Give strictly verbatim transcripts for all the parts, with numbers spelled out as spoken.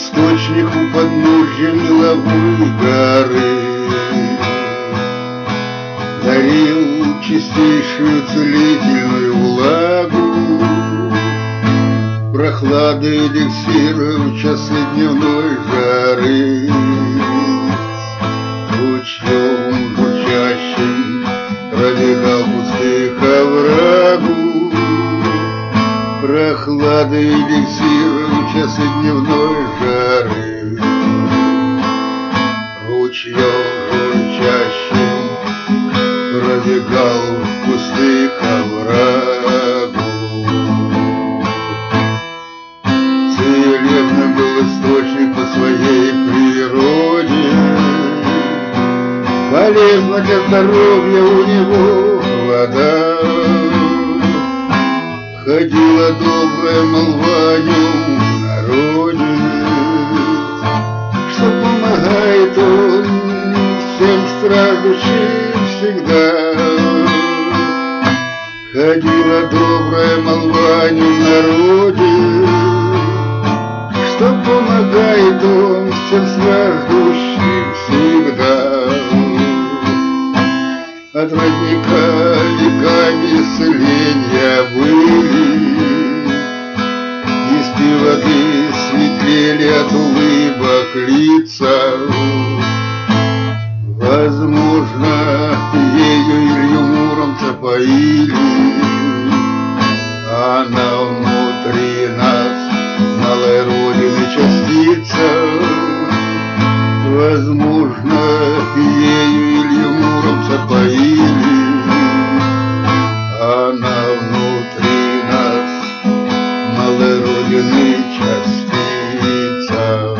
источник у подножья меловой горы, дарил чистейшую целительную влагу, прохлады эликсира в часы дневной жары. Ручьем журчащим пробегал пустых оврагу, прохлады эликсира в часы дневной жары. Ручьем журчащим пробегал в пустых оврагу. Целебным был источник по своей природе, полезна для здоровья у него вода. Ходила добрая молва о нем в народе, что помогает он всем страждущим всегда. Ходила добрая молва о нем в народе, что помогает он всем страждущим всегда. От родника веками исцеления были, из воды светлели от улыбок лица. Возможно, ею Илью Муромца поили, она внутри нас, малой Родины частица. Возможно, ею Илью Муромца поили, она внутри нас, малой Родины частица.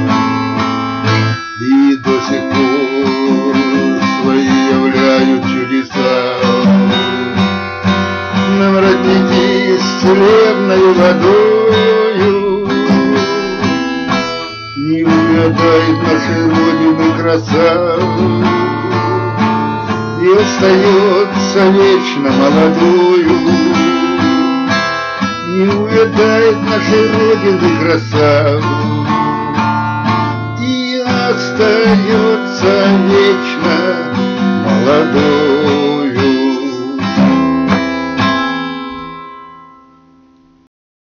И до сих пор свои являют чудеса нам родники с целебной водою. Не угадает нашей Родины краса и остается вечно молодою. Не увядает нашей Родины краса и остается вечно молодой.